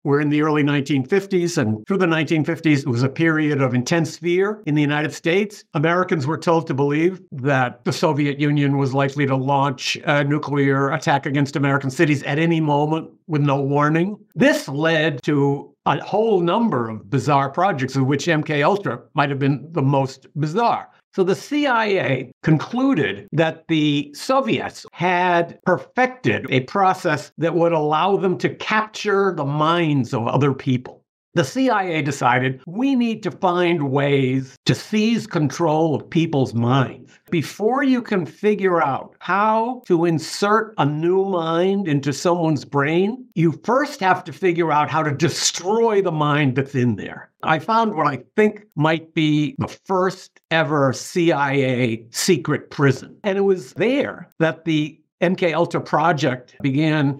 We're in the early 1950s, and through the 1950s, it was a period of intense fear in the United States. Americans were told to believe that the Soviet Union was likely to launch a nuclear attack against American cities at any moment with no warning. This led to a whole number of bizarre projects, of which MK Ultra might have been the most bizarre. So the CIA concluded that the Soviets had perfected a process that would allow them to capture the minds of other people. The CIA decided we need to find ways to seize control of people's minds. Before you can figure out how to insert a new mind into someone's brain, you first have to figure out how to destroy the mind that's in there. I found what I think might be the first ever CIA secret prison. And it was there that the MK Ultra project began.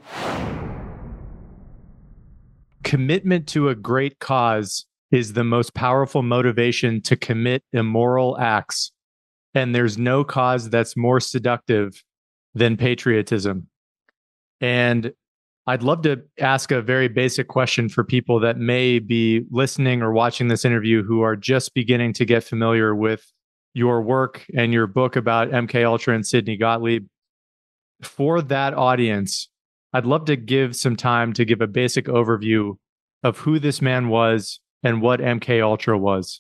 Commitment to a great cause is the most powerful motivation to commit immoral acts. And there's no cause that's more seductive than patriotism. And I'd love to ask a very basic question for people that may be listening or watching this interview who are just beginning to get familiar with your work and your book about MK Ultra and Sidney Gottlieb. For that audience, I'd love to give some time to give a basic overview of who this man was and what MK Ultra was.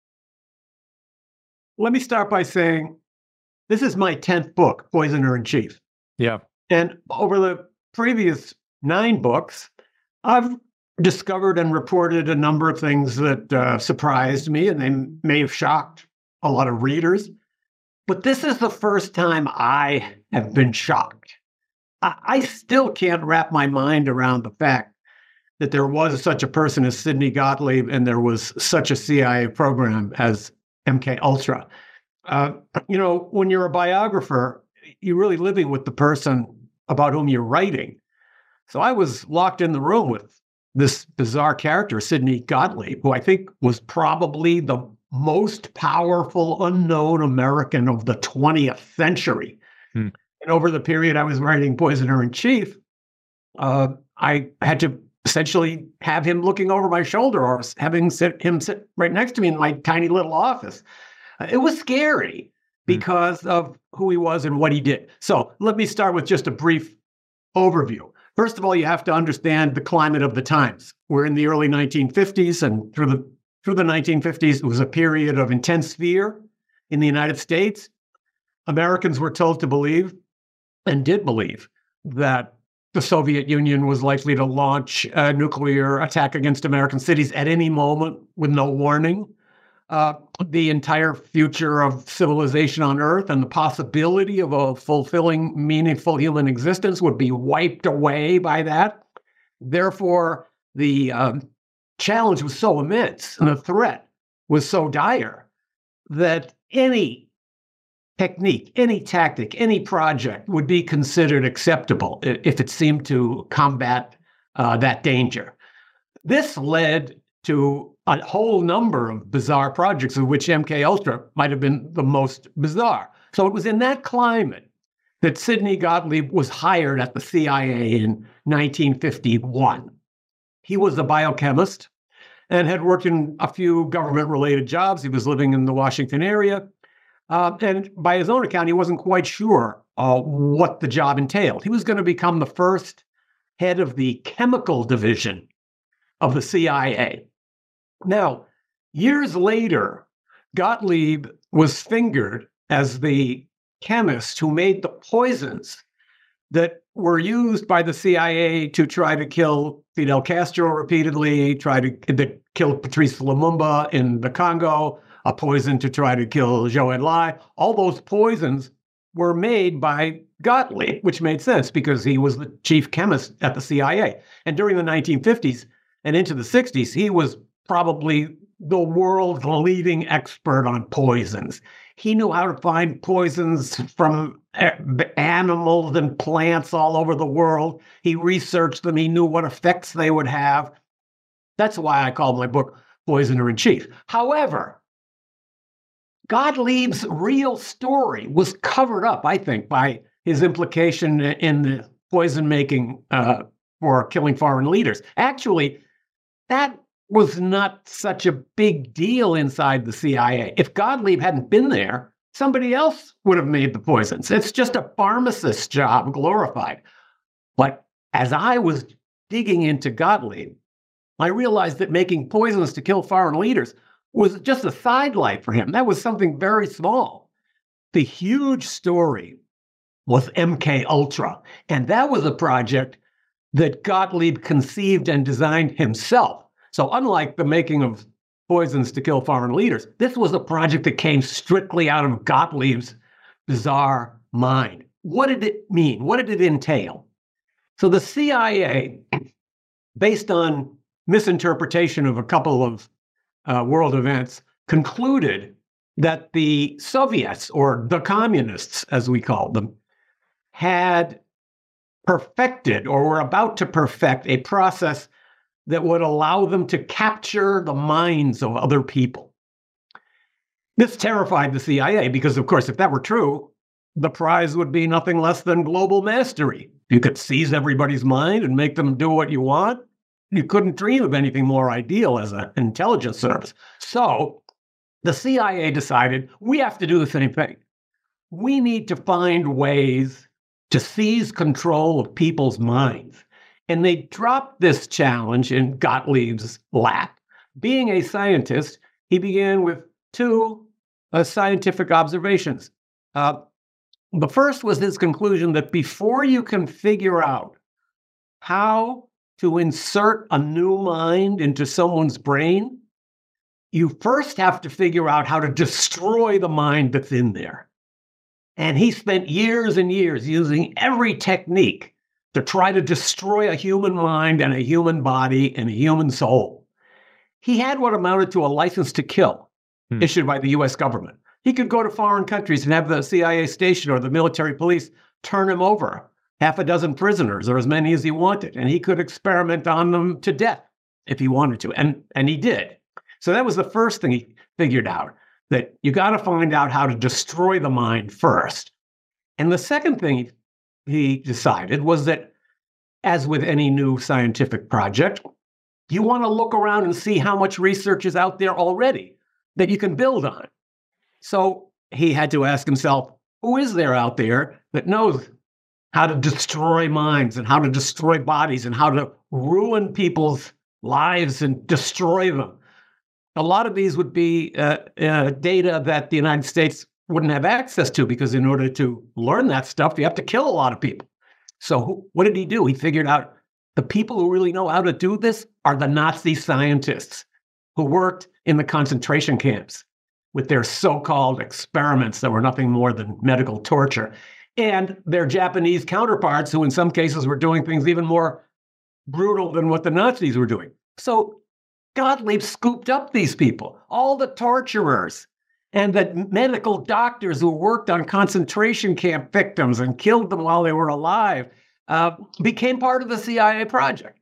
Let me start by saying this is my 10th book, Poisoner in Chief. Yeah. And over the previous 9 books, I've discovered and reported a number of things that surprised me, and they may have shocked a lot of readers. But this is the first time I have been shocked. I still can't wrap my mind around the fact that there was such a person as Sidney Gottlieb and there was such a CIA program as MK Ultra. When you're a biographer, you're really living with the person about whom you're writing. So I was locked in the room with this bizarre character, Sidney Gottlieb, who I think was probably the most powerful unknown American of the 20th century. And over the period I was writing Poisoner in Chief, I had to essentially have him looking over my shoulder or having him sit right next to me in my tiny little office. It was scary because of who he was and what he did. So let me start with just a brief overview. First of all, you have to understand the climate of the times. We're in the early 1950s, and through the 1950s, it was a period of intense fear in the United States. Americans were told to believe, and did believe, that the Soviet Union was likely to launch a nuclear attack against American cities at any moment with no warning. The entire future of civilization on Earth and the possibility of a fulfilling, meaningful human existence would be wiped away by that. Therefore, the challenge was so immense and the threat was so dire that any technique, any tactic, any project would be considered acceptable if it seemed to combat that danger. This led to a whole number of bizarre projects, of which MK Ultra might have been the most bizarre. So it was in that climate that Sidney Gottlieb was hired at the CIA in 1951. He was a biochemist and had worked in a few government-related jobs. He was living in the Washington area. And by his own account, he wasn't quite sure what the job entailed. He was going to become the first head of the chemical division of the CIA. Now, years later, Gottlieb was fingered as the chemist who made the poisons that were used by the CIA to try to kill Fidel Castro repeatedly, that killed Patrice Lumumba in the Congo, a poison to try to kill Zhou Enlai. All those poisons were made by Gottlieb, which made sense because he was the chief chemist at the CIA. And during the 1950s and into the 60s, he was probably the world's leading expert on poisons. He knew how to find poisons from animals and plants all over the world. He researched them. He knew what effects they would have. That's why I called my book Poisoner in Chief. However, Gottlieb's real story was covered up, I think, by his implication in the poison making for killing foreign leaders. Actually, that was not such a big deal inside the CIA. If Gottlieb hadn't been there, somebody else would have made the poisons. It's just a pharmacist's job, glorified. But as I was digging into Gottlieb, I realized that making poisons to kill foreign leaders was just a sidelight for him. That was something very small. The huge story was MK Ultra, and that was a project that Gottlieb conceived and designed himself. So unlike the making of poisons to kill foreign leaders, this was a project that came strictly out of Gottlieb's bizarre mind. What did it mean? What did it entail? So the CIA, based on misinterpretation of a couple of world events, concluded that the Soviets, or the communists, as we called them, had perfected or were about to perfect a process that would allow them to capture the minds of other people. This terrified the CIA because, of course, if that were true, the prize would be nothing less than global mastery. You could seize everybody's mind and make them do what you want. You couldn't dream of anything more ideal as an intelligence service. So the CIA decided we have to do the same thing. We need to find ways to seize control of people's minds. And they dropped this challenge in Gottlieb's lap. Being a scientist, he began with two scientific observations. The first was his conclusion that before you can figure out how to insert a new mind into someone's brain, you first have to figure out how to destroy the mind that's in there. And he spent years and years using every technique to try to destroy a human mind and a human body and a human soul. He had what amounted to a license to kill issued by the US government. He could go to foreign countries and have the CIA station or the military police turn him over, half a dozen prisoners or as many as he wanted, and he could experiment on them to death if he wanted to, and he did. So that was the first thing he figured out, that you got to find out how to destroy the mind first. And the second thing he decided was that, as with any new scientific project, you want to look around and see how much research is out there already that you can build on. So he had to ask himself, who is there out there that knows how to destroy minds and how to destroy bodies and how to ruin people's lives and destroy them? A lot of these would be data that the United States wouldn't have access to, because in order to learn that stuff, you have to kill a lot of people. So what did he do? He figured out the people who really know how to do this are the Nazi scientists who worked in the concentration camps with their so-called experiments that were nothing more than medical torture, and their Japanese counterparts who in some cases were doing things even more brutal than what the Nazis were doing. So Gottlieb scooped up these people, all the torturers, and the medical doctors who worked on concentration camp victims and killed them while they were alive, became part of the CIA project.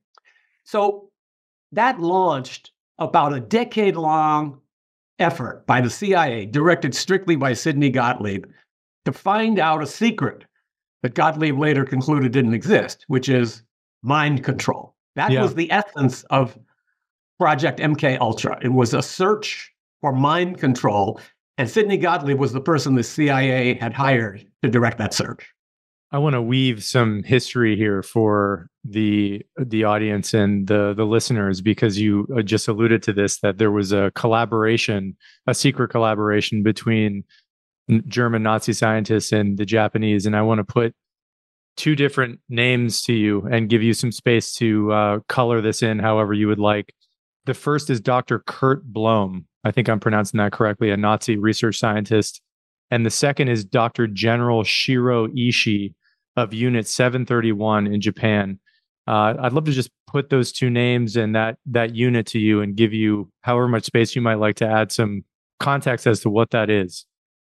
So that launched about a decade-long effort by the CIA, directed strictly by Sidney Gottlieb, to find out a secret that Gottlieb later concluded didn't exist, which is mind control. That was the essence of Project MK Ultra. It was a search for mind control, and Sidney Gottlieb was the person the CIA had hired to direct that search. I want to weave some history here for the audience and the listeners, because you just alluded to this, that there was a collaboration, a secret collaboration between German Nazi scientists and the Japanese. And I want to put two different names to you and give you some space to color this in however you would like. The first is Dr. Kurt Blome. I think I'm pronouncing that correctly, a Nazi research scientist. And the second is Dr. General Shiro Ishii of Unit 731 in Japan. I'd love to just put those two names and that unit to you and give you however much space you might like to add some context as to what that is.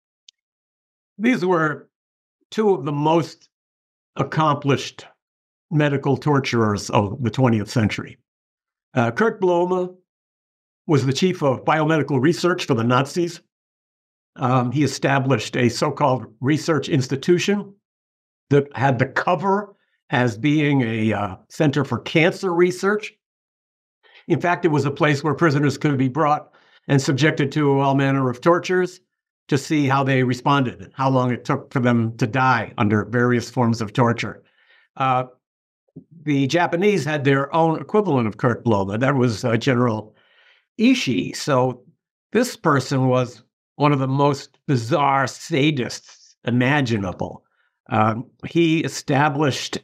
These were two of the most accomplished medical torturers of the 20th century. Kurt Blome was the chief of biomedical research for the Nazis. He established a so-called research institution that had the cover as being a center for cancer research. In fact, it was a place where prisoners could be brought and subjected to all manner of tortures to see how they responded and how long it took for them to die under various forms of torture. The Japanese had their own equivalent of Kurt Blome. That was General Ishii. So this person was one of the most bizarre sadists imaginable. He established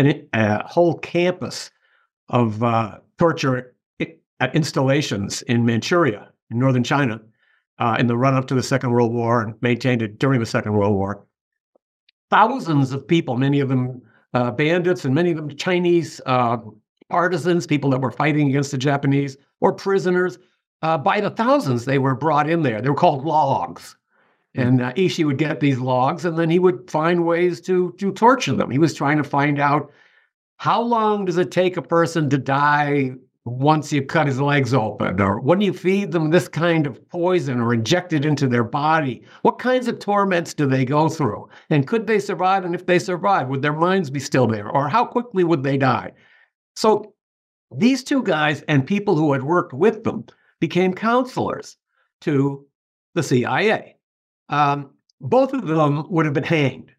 a whole campus of torture installations in Manchuria, in northern China, in the run-up to the Second World War, and maintained it during the Second World War. Thousands of people, many of them bandits and many of them Chinese partisans, people that were fighting against the Japanese, or prisoners. By the thousands, they were brought in there. They were called logs. And Ishii would get these logs, and then he would find ways to torture them. He was trying to find out, how long does it take a person to die once you cut his legs open? Or when you feed them this kind of poison or inject it into their body, what kinds of torments do they go through? And could they survive? And if they survive, would their minds be still there? Or how quickly would they die? So these two guys and people who had worked with them became counselors to the CIA. Both of them would have been hanged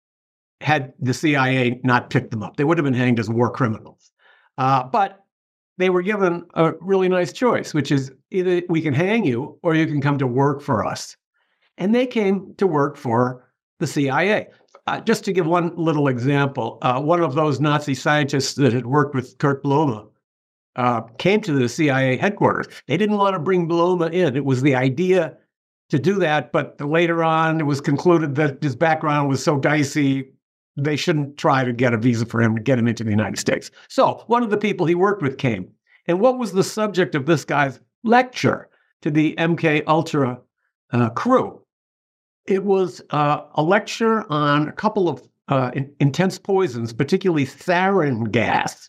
had the CIA not picked them up. They would have been hanged as war criminals. But they were given a really nice choice, which is either we can hang you or you can come to work for us. And they came to work for the CIA. Just to give one little example, one of those Nazi scientists that had worked with Kurt Blome came to the CIA headquarters. They didn't want to bring Blome in. It was the idea to do that, but later on it was concluded that his background was so dicey, they shouldn't try to get a visa for him to get him into the United States. So one of the people he worked with came. And what was the subject of this guy's lecture to the MK Ultra crew? It was a lecture on a couple of intense poisons, particularly sarin gas.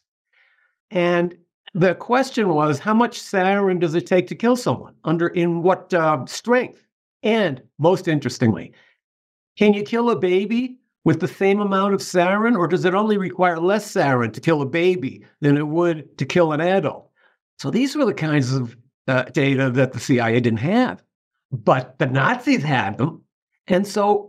And the question was, how much sarin does it take to kill someone? In what strength? And most interestingly, can you kill a baby with the same amount of sarin, or does it only require less sarin to kill a baby than it would to kill an adult? So these were the kinds of data that the CIA didn't have, but the Nazis had them. And so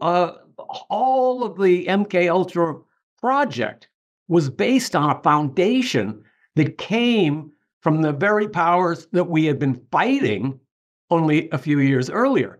all of the MK Ultra project was based on a foundation that came from the very powers that we had been fighting only a few years earlier.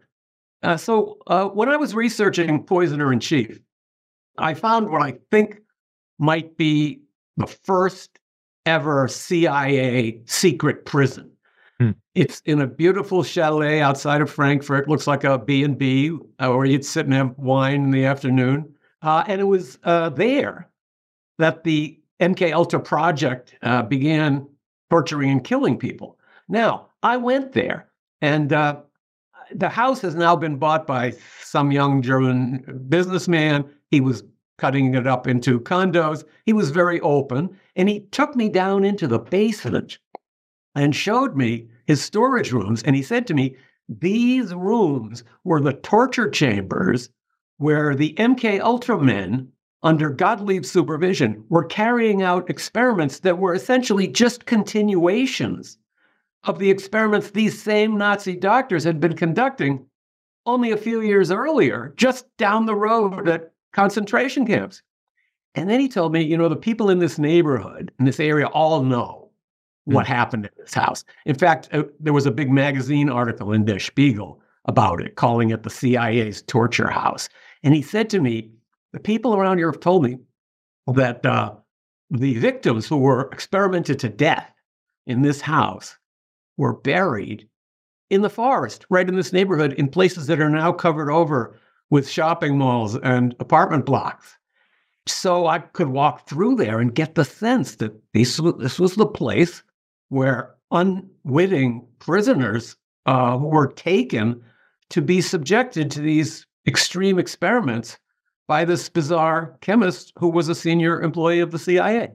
So when I was researching Poisoner in Chief, I found what I think might be the first ever CIA secret prison. It's in a beautiful chalet outside of Frankfurt. Looks like a B&B where you'd sit and have wine in the afternoon. And it was there that the MK Ultra project began torturing and killing people. Now, I went there, and the house has now been bought by some young German businessman. He was cutting it up into condos. He was very open, and he took me down into the basement and showed me his storage rooms. And he said to me, these rooms were the torture chambers where the MK Ultra men, under Gottlieb's supervision, were carrying out experiments that were essentially just continuations of the experiments these same Nazi doctors had been conducting only a few years earlier, just down the road at concentration camps. And then he told me, the people in this neighborhood, in this area, all know what happened in this house. In fact, there was a big magazine article in Der Spiegel about it, calling it the CIA's torture house. And he said to me, the people around here have told me that the victims who were experimented to death in this house were buried in the forest, right in this neighborhood, in places that are now covered over with shopping malls and apartment blocks. So I could walk through there and get the sense that this was the place where unwitting prisoners were taken to be subjected to these extreme experiments by this bizarre chemist who was a senior employee of the CIA.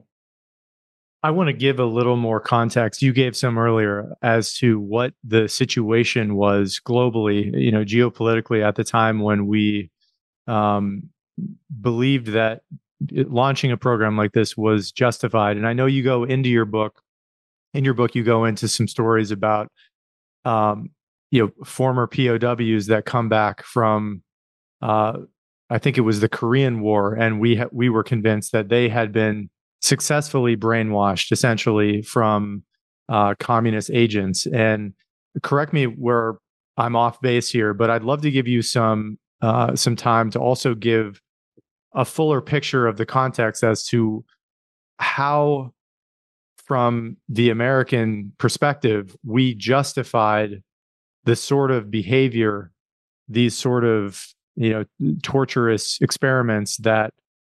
I want to give a little more context. You gave some earlier as to what the situation was globally, geopolitically at the time when we believed that launching a program like this was justified. And I know you go into your book in your book, you go into some stories about, former POWs that come back from, I think it was the Korean War, and we were convinced that they had been successfully brainwashed, essentially, from communist agents. And correct me where I'm off base here, but I'd love to give you some time to also give a fuller picture of the context as to how, from the American perspective, we justified the sort of behavior, these sort of torturous experiments that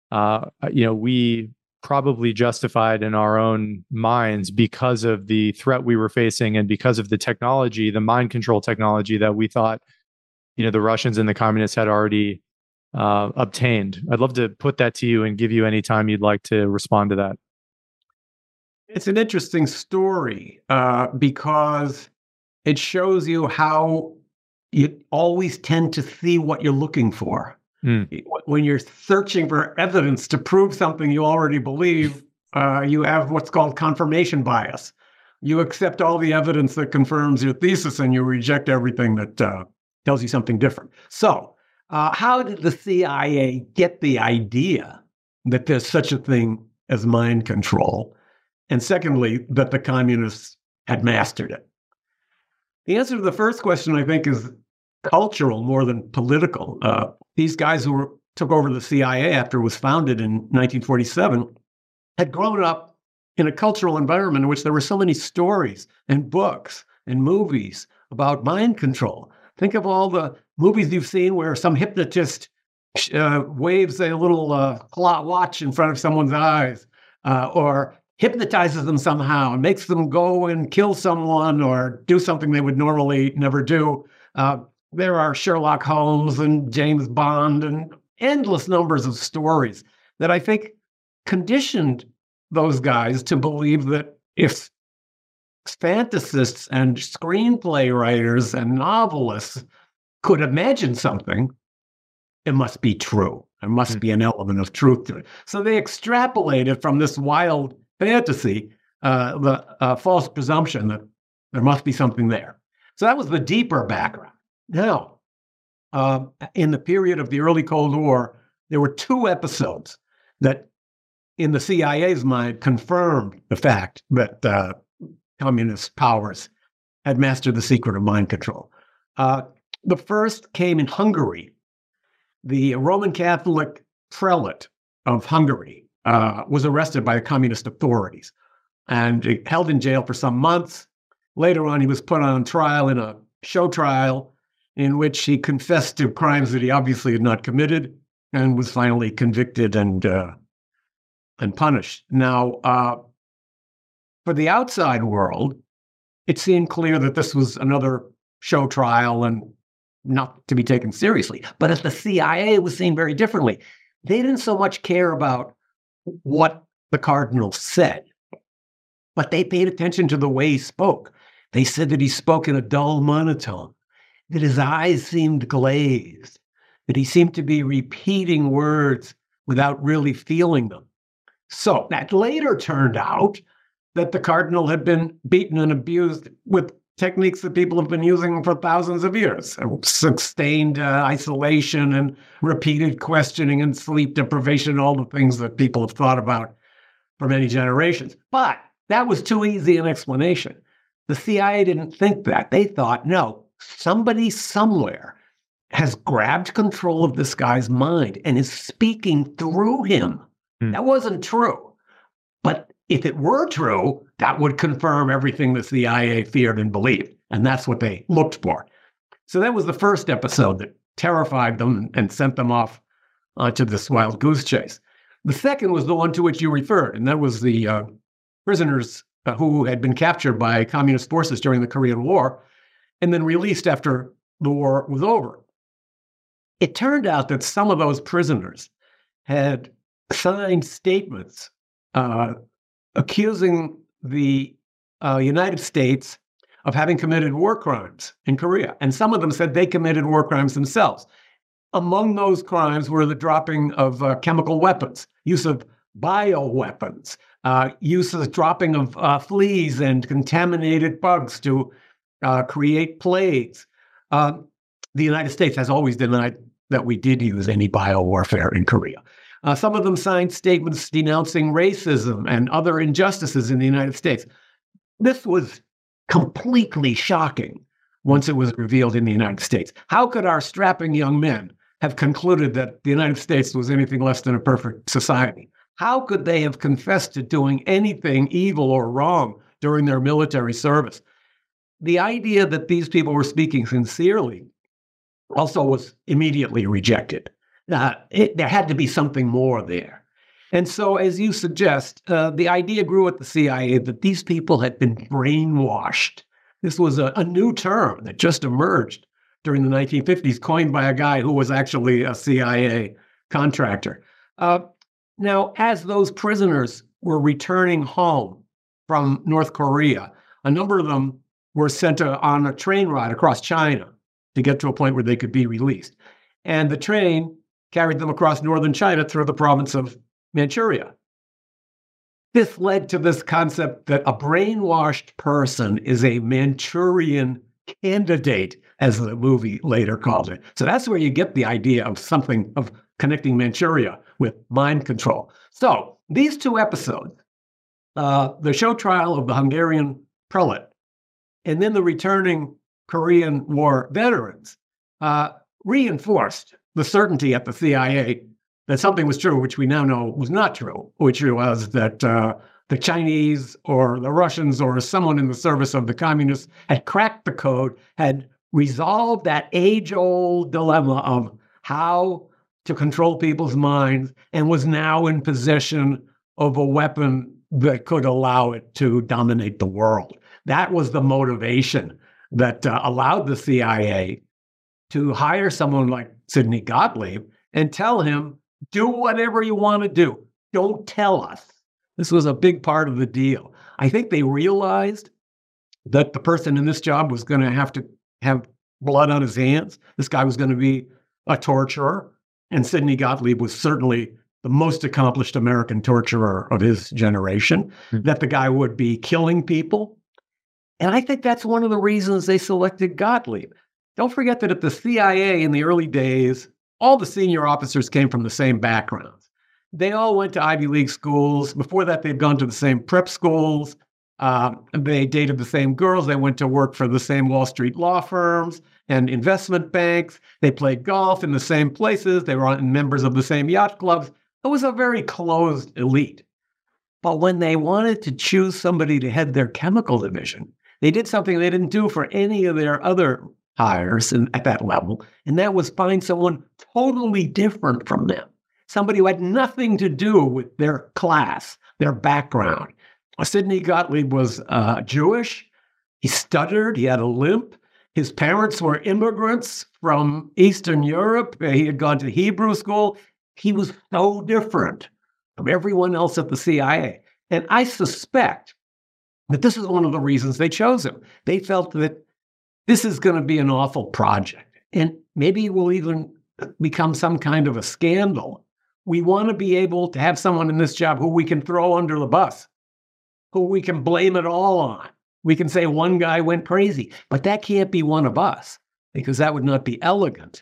we probably justified in our own minds because of the threat we were facing and because of the technology, the mind control technology that we thought the Russians and the communists had already obtained. I'd love to put that to you and give you any time you'd like to respond to that. It's an interesting story because it shows you how you always tend to see what you're looking for. When you're searching for evidence to prove something you already believe, you have what's called confirmation bias. You accept all the evidence that confirms your thesis and you reject everything that tells you something different. So how did the CIA get the idea that there's such a thing as mind control? And secondly, that the communists had mastered it? The answer to the first question, I think, is cultural more than political. These guys who took over the CIA after it was founded in 1947 had grown up in a cultural environment in which there were so many stories and books and movies about mind control. Think of all the movies you've seen where some hypnotist waves a little watch in front of someone's eyes or hypnotizes them somehow and makes them go and kill someone or do something they would normally never do. There are Sherlock Holmes and James Bond and endless numbers of stories that I think conditioned those guys to believe that if fantasists and screenplay writers and novelists could imagine something, it must be true. There must be an element of truth to it. So they extrapolated from this wild fantasy, the false presumption that there must be something there. So that was the deeper background. Now, in the period of the early Cold War, there were two episodes that, in the CIA's mind, confirmed the fact that communist powers had mastered the secret of mind control. The first came in Hungary. The Roman Catholic prelate of Hungary was arrested by the communist authorities and held in jail for some months. Later on, he was put on trial in a show trial in which he confessed to crimes that he obviously had not committed and was finally convicted and punished. Now, for the outside world, it seemed clear that this was another show trial and not to be taken seriously. But as the CIA was seen very differently, they didn't so much care about what the cardinal said, but they paid attention to the way he spoke. They said that he spoke in a dull monotone, that his eyes seemed glazed, that he seemed to be repeating words without really feeling them. So that later turned out that the cardinal had been beaten and abused with techniques that people have been using for thousands of years, sustained isolation and repeated questioning and sleep deprivation, all the things that people have thought about for many generations. But that was too easy an explanation. The CIA didn't think that. They thought, no, somebody somewhere has grabbed control of this guy's mind and is speaking through him. That wasn't true. But if it were true, that would confirm everything the CIA feared and believed. And that's what they looked for. So that was the first episode that terrified them and sent them off to this wild goose chase. The second was the one to which you referred, and that was the prisoners who had been captured by communist forces during the Korean War and then released after the war was over. It turned out that some of those prisoners had signed statements accusing the United States of having committed war crimes in Korea. And some of them said they committed war crimes themselves. Among those crimes were the dropping of chemical weapons, use of bioweapons, use of the dropping of fleas and contaminated bugs to create plagues. The United States has always denied that we did use any biowarfare in Korea. Some of them signed statements denouncing racism and other injustices in the United States. This was completely shocking once it was revealed in the United States. How could our strapping young men have concluded that the United States was anything less than a perfect society? How could they have confessed to doing anything evil or wrong during their military service? The idea that these people were speaking sincerely also was immediately rejected. There had to be something more there. And so, as you suggest, the idea grew at the CIA that these people had been brainwashed. This was a new term that just emerged during the 1950s, coined by a guy who was actually a CIA contractor. Now, as those prisoners were returning home from North Korea, a number of them were sent on a train ride across China to get to a point where they could be released. And the train carried them across northern China through the province of Manchuria. This led to this concept that a brainwashed person is a Manchurian candidate, as the movie later called it. So that's where you get the idea of something of connecting Manchuria with mind control. So these two episodes, the show trial of the Hungarian prelate, and then the returning Korean War veterans, reinforced the certainty at the CIA that something was true, which we now know was not true, which was that the Chinese or the Russians or someone in the service of the communists had cracked the code, had resolved that age-old dilemma of how to control people's minds, and was now in possession of a weapon that could allow it to dominate the world. That was the motivation that allowed the CIA to hire someone like Sidney Gottlieb and tell him, do whatever you want to do. Don't tell us. This was a big part of the deal. I think they realized that the person in this job was going to have blood on his hands. This guy was going to be a torturer. And Sidney Gottlieb was certainly the most accomplished American torturer of his generation, that the guy would be killing people. And I think that's one of the reasons they selected Gottlieb. Don't forget that at the CIA in the early days, all the senior officers came from the same backgrounds. They all went to Ivy League schools. Before that, they'd gone to the same prep schools. They dated the same girls. They went to work for the same Wall Street law firms and investment banks. They played golf in the same places. They were members of the same yacht clubs. It was a very closed elite. But when they wanted to choose somebody to head their chemical division, they did something they didn't do for any of their other hires at that level, and that was find someone totally different from them, somebody who had nothing to do with their class, their background. Sidney Gottlieb was Jewish. He stuttered. He had a limp. His parents were immigrants from Eastern Europe. He had gone to Hebrew school. He was so different from everyone else at the CIA. And I suspect that this is one of the reasons they chose him. They felt that this is going to be an awful project, and maybe it will even become some kind of a scandal. We want to be able to have someone in this job who we can throw under the bus, who we can blame it all on. We can say one guy went crazy, but that can't be one of us because that would not be elegant.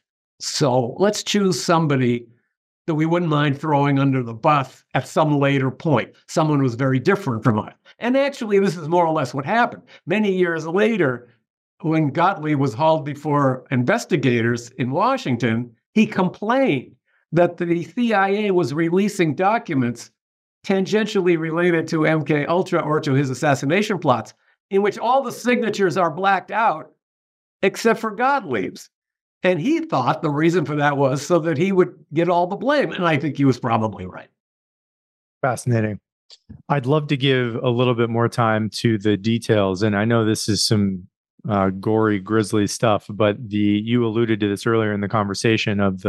So let's choose somebody that we wouldn't mind throwing under the bus at some later point, someone who's very different from us. And actually, this is more or less what happened. Many years later, when Gottlieb was hauled before investigators in Washington, he complained that the CIA was releasing documents tangentially related to MK Ultra or to his assassination plots, in which all the signatures are blacked out except for Gottlieb's. And he thought the reason for that was so that he would get all the blame. And I think he was probably right. Fascinating. I'd love to give a little bit more time to the details. And I know this is some gory, grisly stuff, but you alluded to this earlier in the conversation of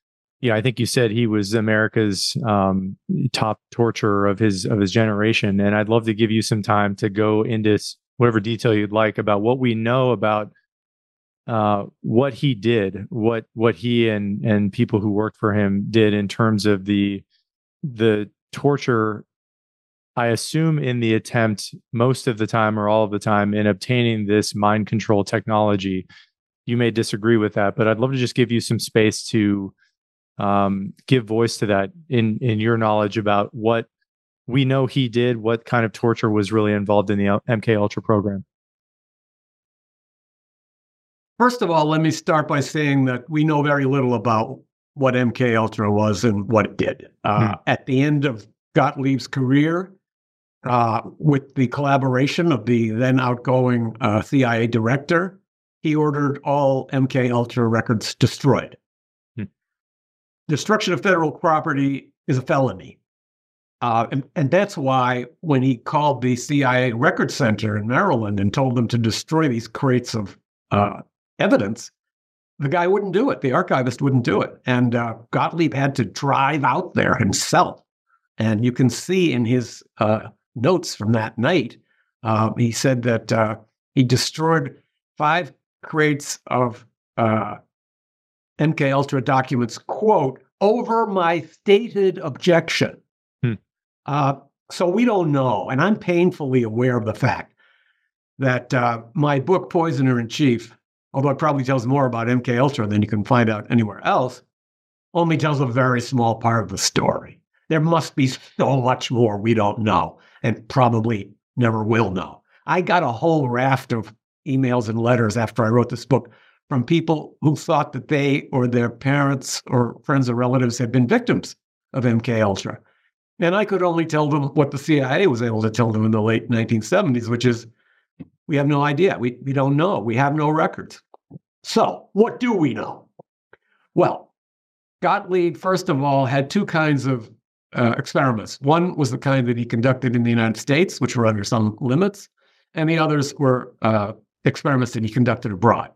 I think you said he was America's top torturer of his generation. And I'd love to give you some time to go into whatever detail you'd like about what we know about what he did, what he and people who worked for him did in terms of the torture, I assume in the attempt most of the time or all of the time in obtaining this mind control technology. You may disagree with that, but I'd love to just give you some space to give voice to that in your knowledge about what we know he did, what kind of torture was really involved in the MK Ultra program. First of all, let me start by saying that we know very little about what MK Ultra was and what it did. At the end of Gottlieb's career, with the collaboration of the then outgoing CIA director, he ordered all MK Ultra records destroyed. Destruction of federal property is a felony. And that's why when he called the CIA Record Center in Maryland and told them to destroy these crates of evidence, the guy wouldn't do it. The archivist wouldn't do it. And Gottlieb had to drive out there himself. And you can see in his notes from that night, he said that he destroyed 5 crates of MK Ultra documents, quote, over my stated objection. So we don't know. And I'm painfully aware of the fact that my book, Poisoner in Chief, although it probably tells more about MK Ultra than you can find out anywhere else, only tells a very small part of the story. There must be so much more we don't know and probably never will know. I got a whole raft of emails and letters after I wrote this book from people who thought that they or their parents or friends or relatives had been victims of MK Ultra. And I could only tell them what the CIA was able to tell them in the late 1970s, which is, we have no idea. We don't know. We have no records. So what do we know? Well, Gottlieb, first of all, had 2 kinds of experiments. One was the kind that he conducted in the United States, which were under some limits, and the others were experiments that he conducted abroad.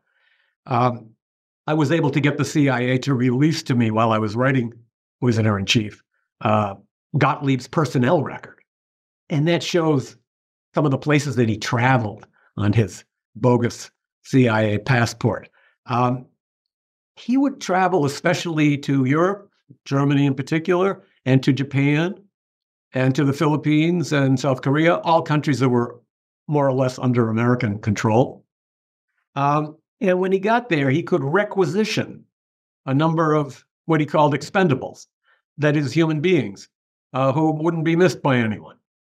I was able to get the CIA to release to me while I was writing Poisoner in Chief, Gottlieb's personnel record. And that shows some of the places that he traveled on his bogus CIA passport. He would travel especially to Europe, Germany in particular, and to Japan, and to the Philippines and South Korea, all countries that were more or less under American control. And when he got there, he could requisition a number of what he called expendables, that is, human beings who wouldn't be missed by anyone.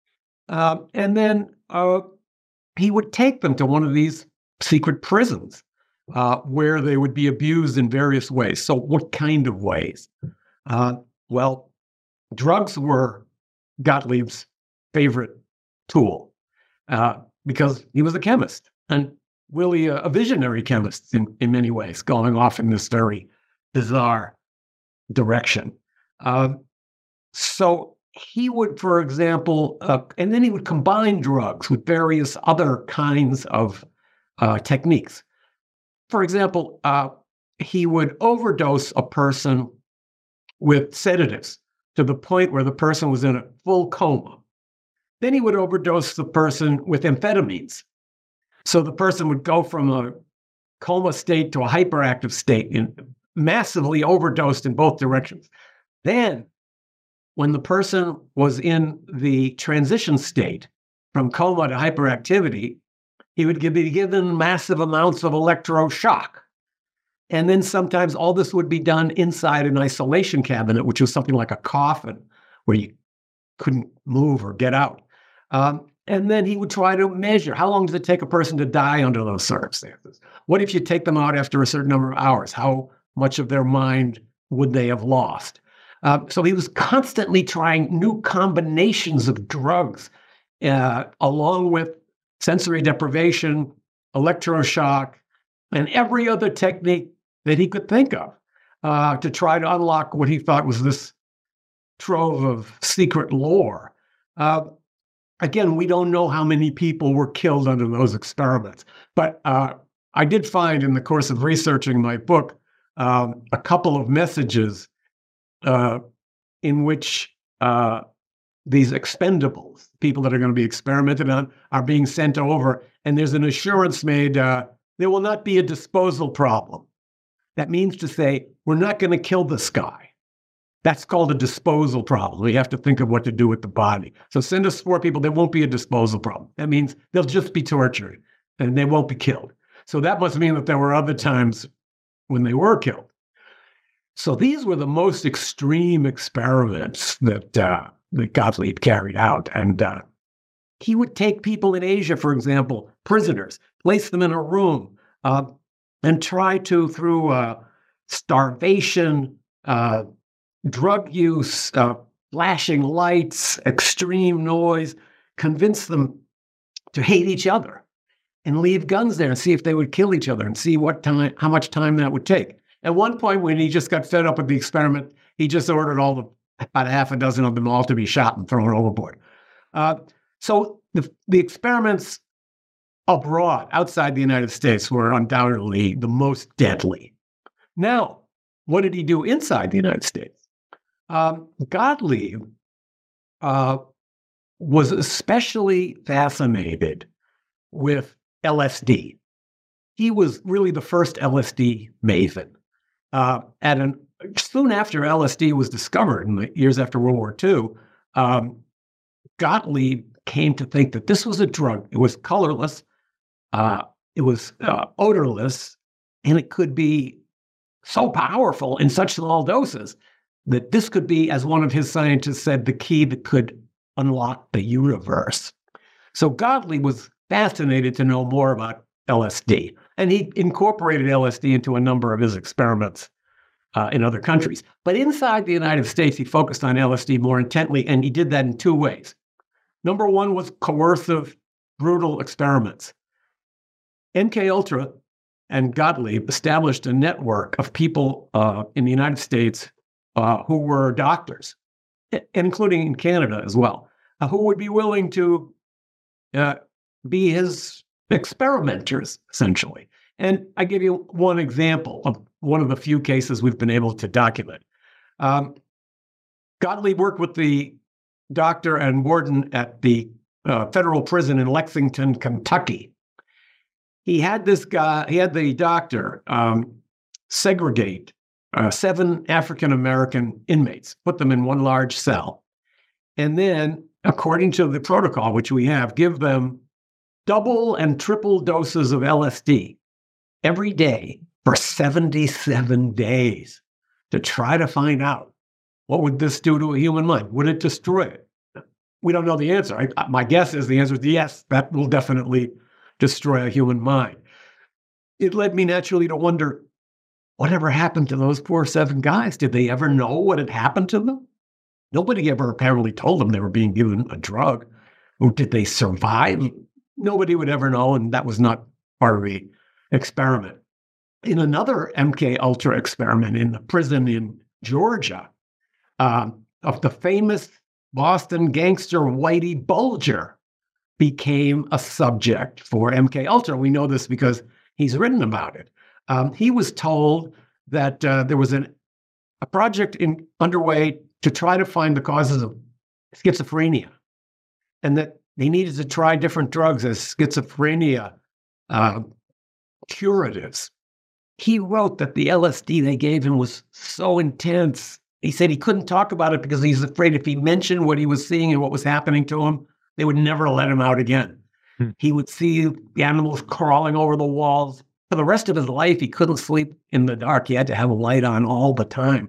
And then he would take them to one of these secret prisons where they would be abused in various ways. So what kind of ways? Well, drugs were Gottlieb's favorite tool because he was a chemist and really a visionary chemist in many ways, going off in this very bizarre direction. So he would, for example, and then he would combine drugs with various other kinds of techniques. For example, he would overdose a person with sedatives to the point where the person was in a full coma. Then he would overdose the person with amphetamines. So the person would go from a coma state to a hyperactive state, and massively overdosed in both directions. Then, when the person was in the transition state from coma to hyperactivity, he would be given massive amounts of electroshock. And then sometimes all this would be done inside an isolation cabinet, which was something like a coffin where you couldn't move or get out. And then he would try to measure, how long does it take a person to die under those circumstances? What if you take them out after a certain number of hours? How much of their mind would they have lost? So he was constantly trying new combinations of drugs, along with sensory deprivation, electroshock, and every other technique that he could think of to try to unlock what he thought was this trove of secret lore. Again, we don't know how many people were killed under those experiments, but I did find in the course of researching my book a couple of messages in which these expendables, people that are going to be experimented on, are being sent over, and there's an assurance made there will not be a disposal problem. That means to say, we're not going to kill this guy. That's called a disposal problem. We have to think of what to do with the body. So send us 4 people, there won't be a disposal problem. That means they'll just be tortured and they won't be killed. So that must mean that there were other times when they were killed. So these were the most extreme experiments that Gottlieb carried out. And he would take people in Asia, for example, prisoners, place them in a room, and try to, through starvation, drug use, flashing lights, extreme noise, convince them to hate each other and leave guns there and see if they would kill each other and see how much time that would take. At one point, when he just got fed up with the experiment, he just ordered about half a dozen of them all to be shot and thrown overboard. So the experiments abroad, outside the United States, were undoubtedly the most deadly. Now, what did he do inside the United States? Gottlieb was especially fascinated with LSD. He was really the first LSD maven. Soon after LSD was discovered, in the years after World War II, Gottlieb came to think that this was a drug. It was colorless, it was odorless, and it could be so powerful in such small doses that this could be, as one of his scientists said, the key that could unlock the universe. So Gottlieb was fascinated to know more about LSD, and he incorporated LSD into a number of his experiments in other countries. But inside the United States, he focused on LSD more intently, and he did that in 2 ways. Number one was coercive, brutal experiments. MKUltra and Gottlieb established a network of people in the United States who were doctors, including in Canada as well, who would be willing to be his experimenters, essentially. And I give you one example of one of the few cases we've been able to document. Gottlieb worked with the doctor and warden at the federal prison in Lexington, Kentucky. He had the doctor segregate 7 African-American inmates, put them in one large cell, and then, according to the protocol, which we have, give them double and triple doses of LSD every day for 77 days to try to find out what would this do to a human mind? Would it destroy it? We don't know the answer. My guess is the answer is yes, that will definitely destroy a human mind. It led me naturally to wonder, whatever happened to those poor 7 guys? Did they ever know what had happened to them? Nobody ever apparently told them they were being given a drug. Or did they survive? Nobody would ever know, and that was not part of the experiment. In another MKUltra experiment in the prison in Georgia, of the famous Boston gangster Whitey Bulger became a subject for MKUltra. We know this because he's written about it. He was told that there was a project underway to try to find the causes of schizophrenia, and that they needed to try different drugs as schizophrenia curatives. He wrote that the LSD they gave him was so intense. He said he couldn't talk about it because he's afraid if he mentioned what he was seeing and what was happening to him, they would never let him out again. He would see the animals crawling over the walls. For the rest of his life, he couldn't sleep in the dark. He had to have a light on all the time.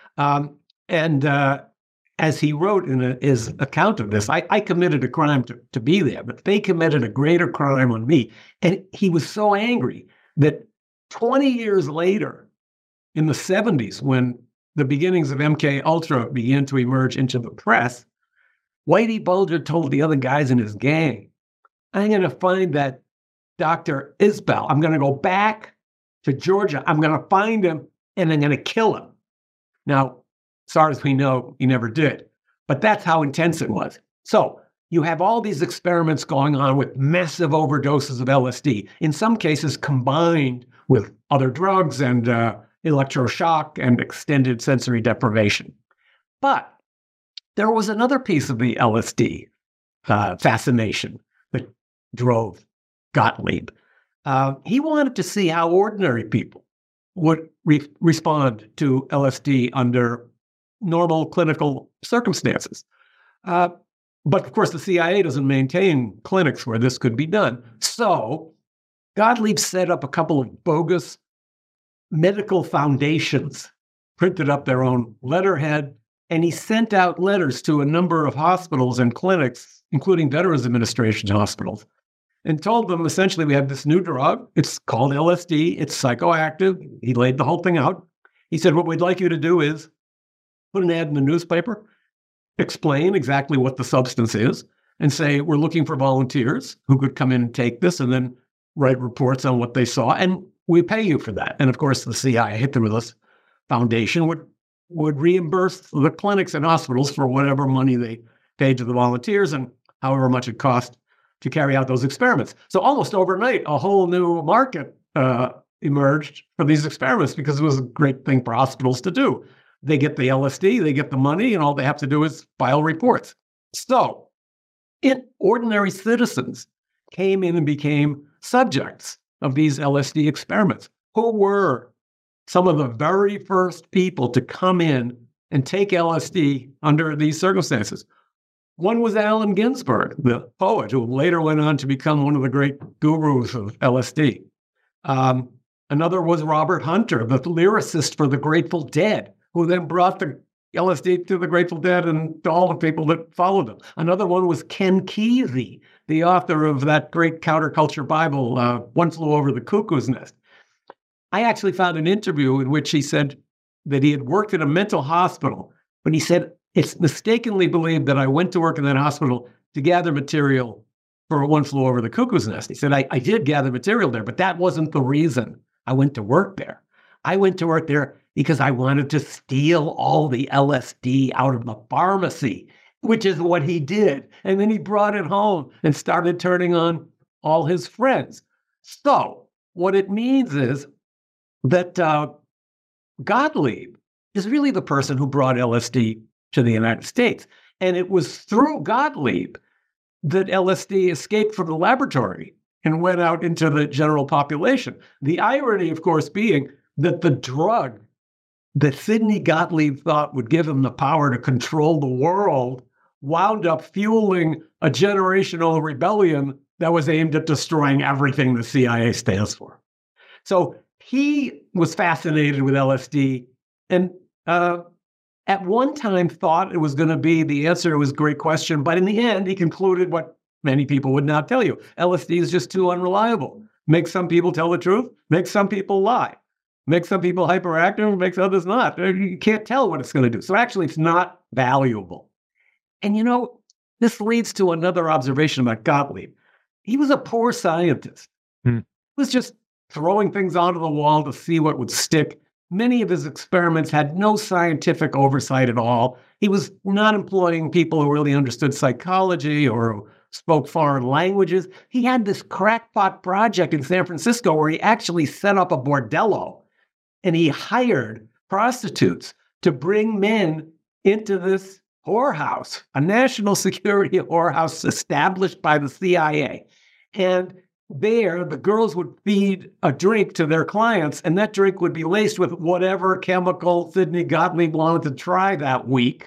As he wrote in his account of this, I committed a crime to be there, but they committed a greater crime on me. And he was so angry that 20 years later, in the 70s, when the beginnings of MKUltra began to emerge into the press, Whitey Bulger told the other guys in his gang, I'm going to find that Dr. Isbell. I'm going to go back to Georgia. I'm going to find him, and I'm going to kill him. Now, as far as we know, he never did. But that's how intense it was. So you have all these experiments going on with massive overdoses of LSD, in some cases combined with other drugs and electroshock and extended sensory deprivation. But there was another piece of the LSD fascination that drove Gottlieb. He wanted to see how ordinary people would respond to LSD under normal clinical circumstances. But of course, the CIA doesn't maintain clinics where this could be done. So Gottlieb set up a couple of bogus medical foundations, printed up their own letterhead, and he sent out letters to a number of hospitals and clinics, including Veterans Administration hospitals, and told them essentially, we have this new drug. It's called LSD. It's psychoactive. He laid the whole thing out. He said, what we'd like you to do is put an ad in the newspaper, explain exactly what the substance is, and say, we're looking for volunteers who could come in and take this, and then write reports on what they saw, and we pay you for that. And of course, the CIA, through this foundation, would reimburse the clinics and hospitals for whatever money they paid to the volunteers and however much it cost to carry out those experiments. So almost overnight, a whole new market emerged for these experiments because it was a great thing for hospitals to do. They get the LSD, they get the money, and all they have to do is file reports. So ordinary citizens came in and became subjects of these LSD experiments. Who were some of the very first people to come in and take LSD under these circumstances? One was Allen Ginsberg, the poet, who later went on to become one of the great gurus of LSD. Another was Robert Hunter, the lyricist for the Grateful Dead, who then brought the LSD to the Grateful Dead and to all the people that followed them. Another one was Ken Kesey, the author of that great counterculture Bible, One Flew Over the Cuckoo's Nest. I actually found an interview in which he said that he had worked in a mental hospital, but he said, it's mistakenly believed that I went to work in that hospital to gather material for One Flew Over the Cuckoo's Nest. He said, I did gather material there, but that wasn't the reason I went to work there. I went to work there because I wanted to steal all the LSD out of the pharmacy, which is what he did. And then he brought it home and started turning on all his friends. So what it means is that Gottlieb is really the person who brought LSD to the United States. And it was through Gottlieb that LSD escaped from the laboratory and went out into the general population. The irony, of course, being that the drug that Sidney Gottlieb thought would give him the power to control the world wound up fueling a generational rebellion that was aimed at destroying everything the CIA stands for. So he was fascinated with LSD and at one time thought it was going to be the answer to his great question, but in the end, he concluded what many people would not tell you. LSD is just too unreliable. Makes some people tell the truth, makes some people lie. Makes some people hyperactive, makes others not. You can't tell what it's going to do. So actually, it's not valuable. And this leads to another observation about Gottlieb. He was a poor scientist. He was just throwing things onto the wall to see what would stick. Many of his experiments had no scientific oversight at all. He was not employing people who really understood psychology or who spoke foreign languages. He had this crackpot project in San Francisco where he actually set up a bordello. And he hired prostitutes to bring men into this whorehouse, a national security whorehouse established by the CIA. And there, the girls would feed a drink to their clients, and that drink would be laced with whatever chemical Sidney Gottlieb wanted to try that week.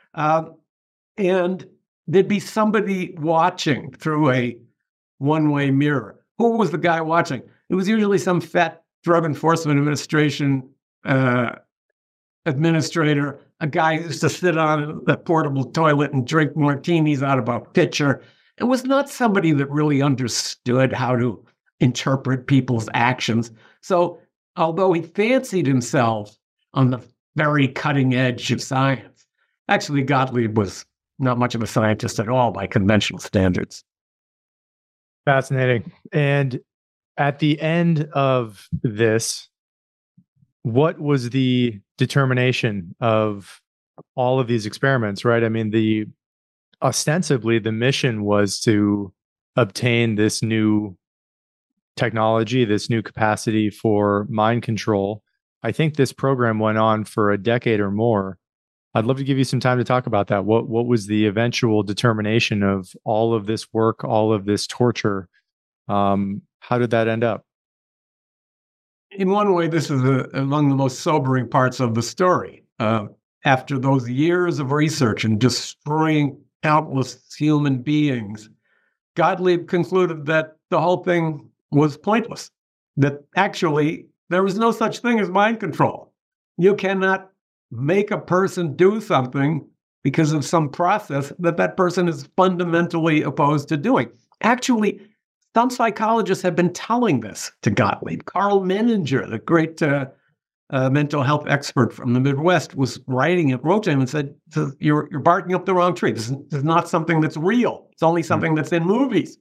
And there'd be somebody watching through a one-way mirror. Who was the guy watching? It was usually some fat Drug Enforcement Administration administrator, a guy who used to sit on the portable toilet and drink martinis out of a pitcher. It was not somebody that really understood how to interpret people's actions. So although he fancied himself on the very cutting edge of science, actually Gottlieb was not much of a scientist at all by conventional standards. Fascinating. And at the end of this, what was the determination of all of these experiments, right? I mean, ostensibly the mission was to obtain this new technology, this new capacity for mind control. I think this program went on for a decade or more. I'd love to give you some time to talk about that. What was the eventual determination of all of this work, all of this torture? How did that end up? In one way, this is among the most sobering parts of the story. after those years of research and destroying countless human beings, Gottlieb concluded that the whole thing was pointless, that actually there was no such thing as mind control. You cannot make a person do something because of some process that that person is fundamentally opposed to doing. Actually, some psychologists have been telling this to Gottlieb. Carl Menninger, the great mental health expert from the Midwest, was wrote to him and said, you're barking up the wrong tree. This is not something that's real. It's only something that's in movies.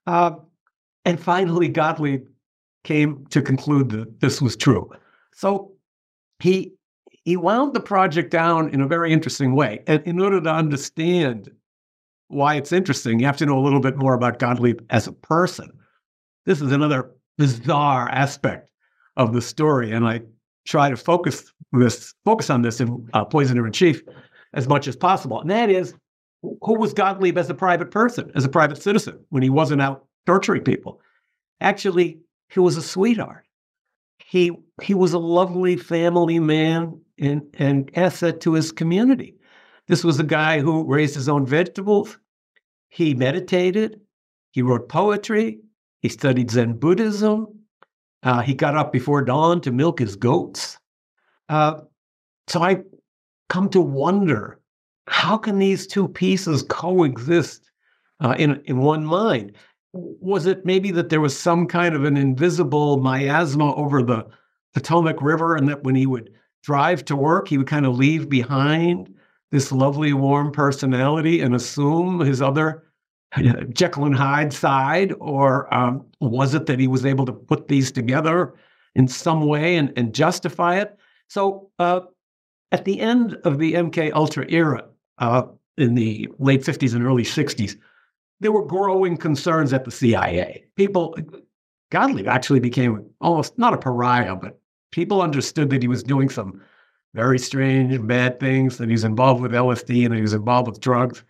And finally, Gottlieb came to conclude that this was true. So he wound the project down in a very interesting way. And in order to understand why it's interesting, you have to know a little bit more about Gottlieb as a person. This is another bizarre aspect of the story, and I try to focus on this in Poisoner in Chief as much as possible. And that is, who was Gottlieb as a private person, as a private citizen, when he wasn't out torturing people? Actually, he was a sweetheart. He was a lovely family man and asset to his community. This was a guy who raised his own vegetables. He meditated. He wrote poetry. He studied Zen Buddhism. He got up before dawn to milk his goats. So I come to wonder, how can these two pieces coexist in one mind? Was it maybe that there was some kind of an invisible miasma over the Potomac River, and that when he would drive to work, he would kind of leave behind this lovely, warm personality and assume his other Jekyll and Hyde side? Or was it that he was able to put these together in some way and justify it? So at the end of the MK Ultra era, in the late 50s and early 60s, there were growing concerns at the CIA. Gottlieb actually became almost not a pariah, but people understood that he was doing some very strange and bad things, that he's involved with LSD and he was involved with drugs.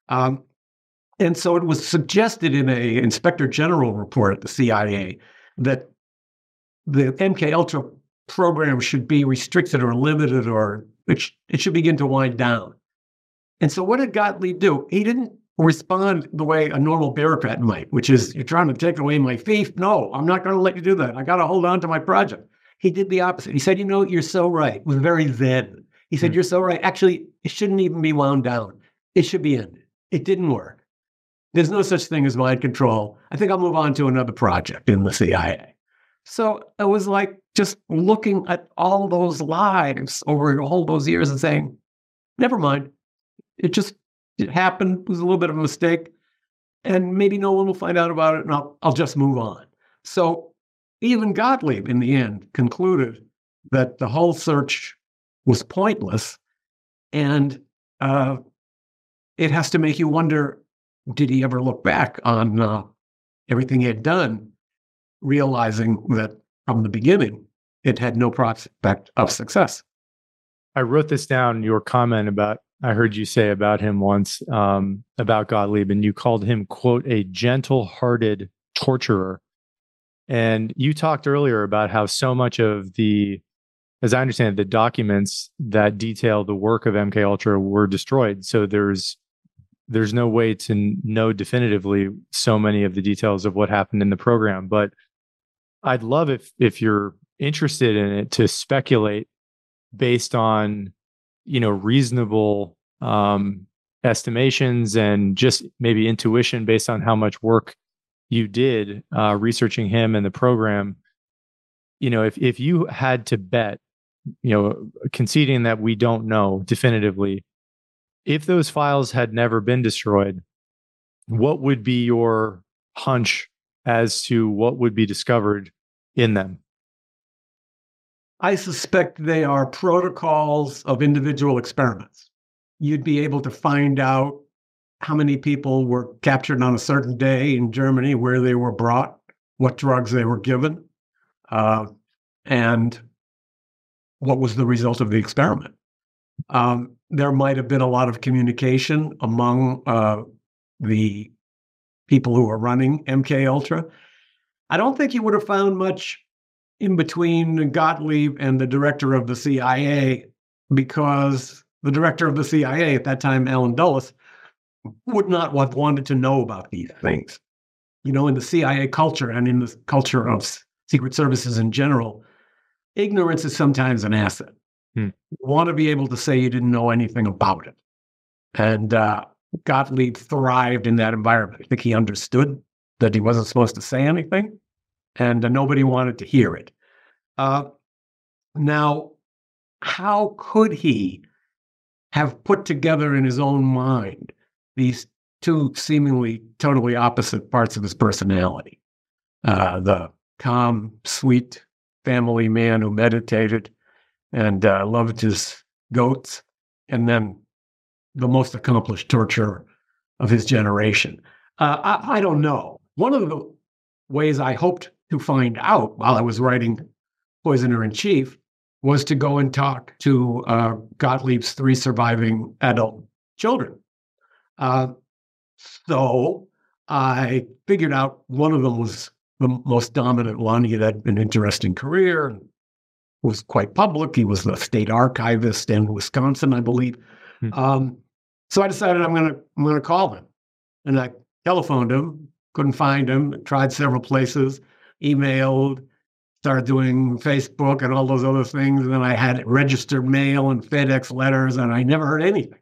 And so it was suggested in a Inspector General report at the CIA that the MK Ultra program should be restricted or limited, or it should begin to wind down. And so what did Gottlieb do? He didn't respond the way a normal bureaucrat might, which is, you're trying to take away my fief? No, I'm not going to let you do that. I got to hold on to my project. He did the opposite. He said, you're so right. It was very Zen. He said, you're so right. Actually, it shouldn't even be wound down. It should be ended. It didn't work. There's no such thing as mind control. I think I'll move on to another project in the CIA. So it was like just looking at all those lives over all those years and saying, never mind. It happened. It was a little bit of a mistake. And maybe no one will find out about it, and I'll just move on. So even Gottlieb, in the end, concluded that the whole search was pointless. And it has to make you wonder, did he ever look back on everything he had done, realizing that from the beginning, it had no prospect of success? I wrote this down, your comment about, I heard you say about him once, about Gottlieb, and you called him, quote, a gentle-hearted torturer. And you talked earlier about how so much of the, as I understand it, the documents that detail the work of MK Ultra were destroyed. So there's no way to know definitively so many of the details of what happened in the program. But I'd love if you're interested in it to speculate based on, reasonable estimations and just maybe intuition based on how much work you did researching him and the program. If you had to bet, conceding that we don't know definitively, if those files had never been destroyed, what would be your hunch as to what would be discovered in them? I suspect they are protocols of individual experiments. You'd be able to find out how many people were captured on a certain day in Germany, where they were brought, what drugs they were given, and what was the result of the experiment. There might have been a lot of communication among the people who were running MK Ultra. I don't think you would have found much in between Gottlieb and the director of the CIA, because the director of the CIA at that time, Allen Dulles, would not have wanted to know about these things. You know, in the CIA culture and in the culture of secret services in general, ignorance is sometimes an asset. You want to be able to say you didn't know anything about it. And Gottlieb thrived in that environment. I think he understood that he wasn't supposed to say anything, and nobody wanted to hear it. Now, how could he have put together in his own mind these two seemingly totally opposite parts of his personality? The calm, sweet family man who meditated and loved his goats, and then the most accomplished torturer of his generation. I don't know. One of the ways I hoped to find out while I was writing Poisoner in Chief was to go and talk to Gottlieb's 3 surviving adult children. So I figured out one of them was the most dominant one. He had an interesting career and was quite public. He was the state archivist in Wisconsin, I believe. So I decided I'm gonna call him, and I telephoned him. Couldn't find him. Tried several places, emailed, started doing Facebook and all those other things. And then I had registered mail and FedEx letters, and I never heard anything.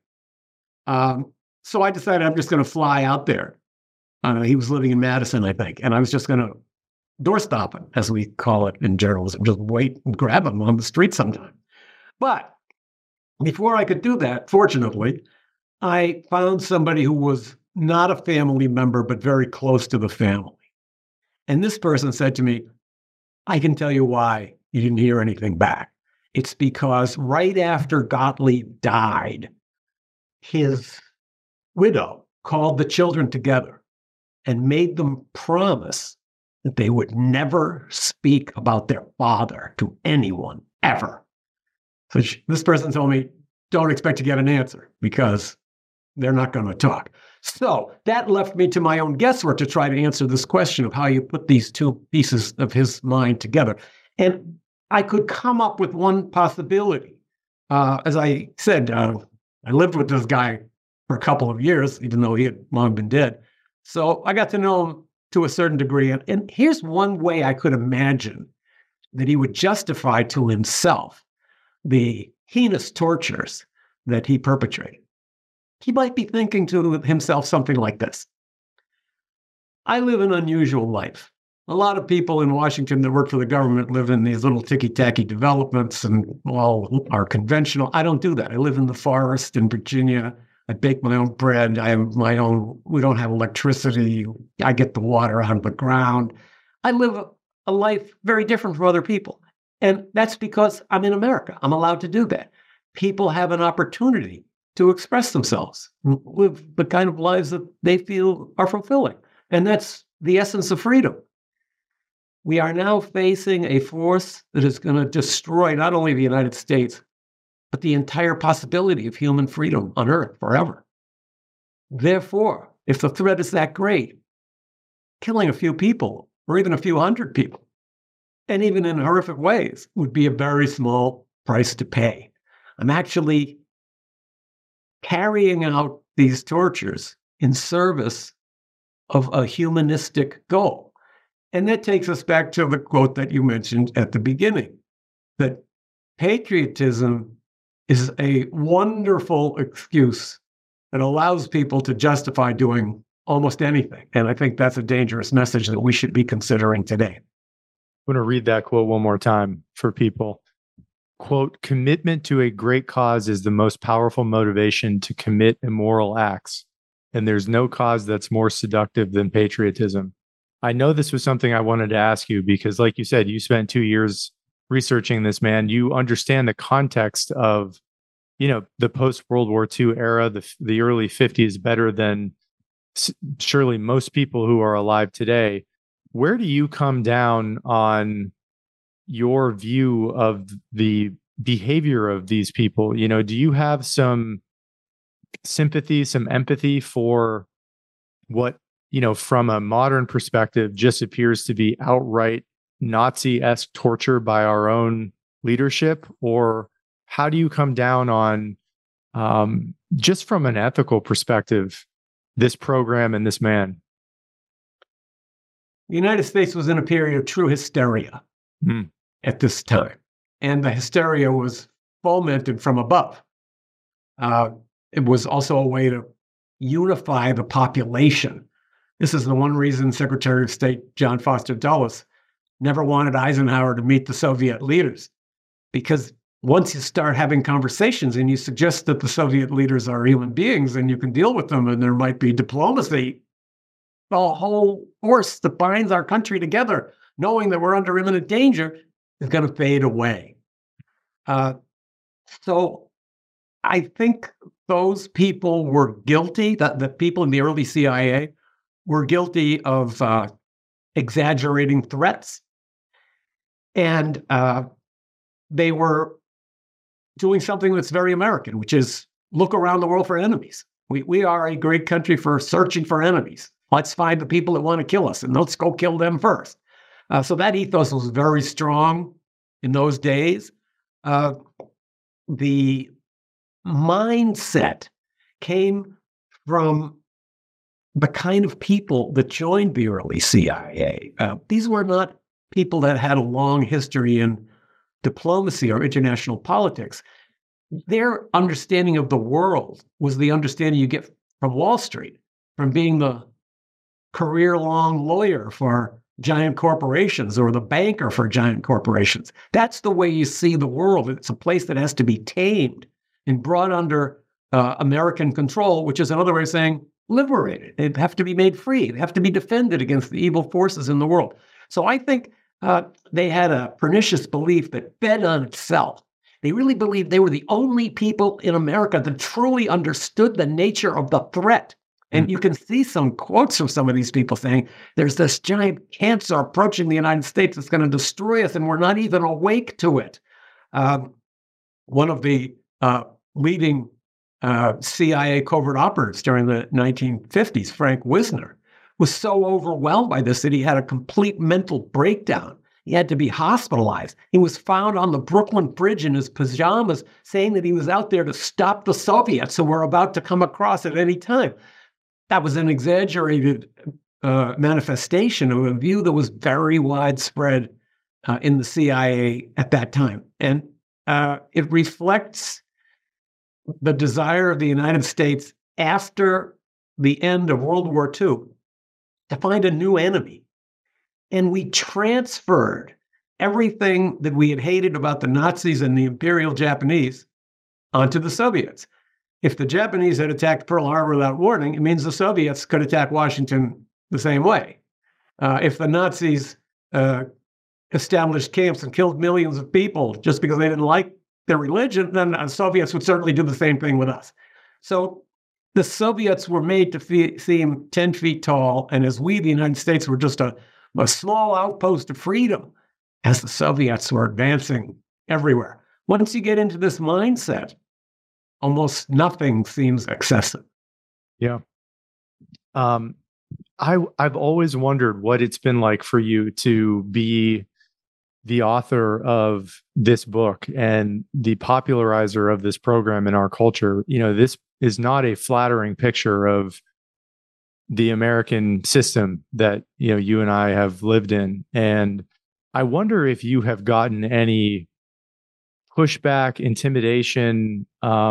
So I decided I'm just going to fly out there. He was living in Madison, I think, and I was just going to doorstop him, as we call it in journalism, just wait and grab him on the street sometime. But before I could do that, fortunately, I found somebody who was not a family member, but very close to the family. And this person said to me, I can tell you why you didn't hear anything back. It's because right after Gottlieb died, his widow called the children together and made them promise that they would never speak about their father to anyone, ever. So this person told me, don't expect to get an answer because they're not going to talk. So that left me to my own guesswork to try to answer this question of how you put these two pieces of his mind together. And I could come up with one possibility. As I said, I lived with this guy for a couple of years, even though he had long been dead. So I got to know him to a certain degree. And here's one way I could imagine that he would justify to himself the heinous tortures that he perpetrated. He might be thinking to himself something like this. I live an unusual life. A lot of people in Washington that work for the government live in these little ticky-tacky developments and all are conventional. I don't do that. I live in the forest in Virginia. I bake my own bread. I have my own, we don't have electricity. I get the water out of the ground. I live a life very different from other people. And that's because I'm in America. I'm allowed to do that. People have an opportunity to express themselves, live the kind of lives that they feel are fulfilling. And that's the essence of freedom. We are now facing a force that is going to destroy not only the United States, but the entire possibility of human freedom on Earth forever. Therefore, if the threat is that great, killing a few people, or even a few hundred people, and even in horrific ways, would be a very small price to pay. I'm actually carrying out these tortures in service of a humanistic goal. And that takes us back to the quote that you mentioned at the beginning, that patriotism is a wonderful excuse that allows people to justify doing almost anything. And I think that's a dangerous message that we should be considering today. I'm going to read that quote one more time for people. Quote, commitment to a great cause is the most powerful motivation to commit immoral acts. And there's no cause that's more seductive than patriotism. I know this was something I wanted to ask you because, like you said, you spent 2 years researching this, man. You understand the context of, the post-World War II era, the early 50s better than surely most people who are alive today. Where do you come down on your view of the behavior of these people? Do you have some sympathy, some empathy for what, from a modern perspective, just appears to be outright Nazi-esque torture by our own leadership? Or how do you come down on just from an ethical perspective, this program and this man? The United States was in a period of true hysteria at this time, and the hysteria was fomented from above. It was also a way to unify the population. This is the one reason Secretary of State John Foster Dulles never wanted Eisenhower to meet the Soviet leaders, because once you start having conversations and you suggest that the Soviet leaders are human beings and you can deal with them and there might be diplomacy, the whole force that binds our country together, knowing that we're under imminent danger, is going to fade away. So I think those people were guilty, that the people in the early CIA were guilty of exaggerating threats. And they were doing something that's very American, which is look around the world for enemies. We are a great country for searching for enemies. Let's find the people that want to kill us, and let's go kill them first. So that ethos was very strong in those days. The mindset came from the kind of people that joined the early CIA. These were not people that had a long history in diplomacy or international politics. Their understanding of the world was the understanding you get from Wall Street, from being the career-long lawyer for giant corporations or the banker for giant corporations. That's the way you see the world. It's a place that has to be tamed and brought under American control, which is another way of saying liberated. They have to be made free. They have to be defended against the evil forces in the world. So I think they had a pernicious belief that fed on itself. They really believed they were the only people in America that truly understood the nature of the threat. And you can see some quotes from some of these people saying, there's this giant cancer approaching the United States that's going to destroy us, and we're not even awake to it. One of the leading CIA covert operatives during the 1950s, Frank Wisner, was so overwhelmed by this that he had a complete mental breakdown. He had to be hospitalized. He was found on the Brooklyn Bridge in his pajamas saying that he was out there to stop the Soviets who were about to come across at any time. That was an exaggerated manifestation of a view that was very widespread in the CIA at that time. And it reflects the desire of the United States after the end of World War II to find a new enemy. And we transferred everything that we had hated about the Nazis and the Imperial Japanese onto the Soviets. If the Japanese had attacked Pearl Harbor without warning, it means the Soviets could attack Washington the same way. If the Nazis established camps and killed millions of people just because they didn't like their religion, then the Soviets would certainly do the same thing with us. So the Soviets were made to seem 10 feet tall, and as we, the United States, were just a small outpost of freedom as the Soviets were advancing everywhere. Once you get into this mindset, almost nothing seems excessive. Yeah. I've always wondered what it's been like for you to be the author of this book and the popularizer of this program in our culture. You know, this is not a flattering picture of the American system that, you know, you and I have lived in. And I wonder if you have gotten any pushback, intimidation,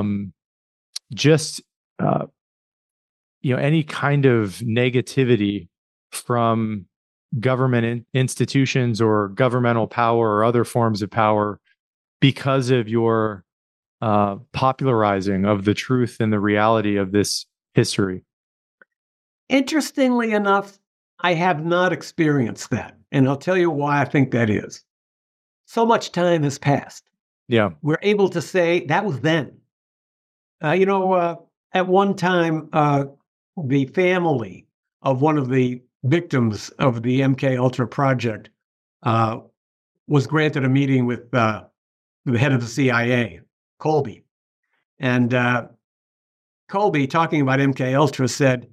any kind of negativity from government institutions or governmental power or other forms of power because of your popularizing of the truth and the reality of this history. Interestingly enough, I have not experienced that. And I'll tell you why I think that is. So much time has passed. Yeah. We're able to say that was then. At one time, the family of one of the victims of the MK Ultra project was granted a meeting with the head of the CIA, Colby. And Colby, talking about MK Ultra, said,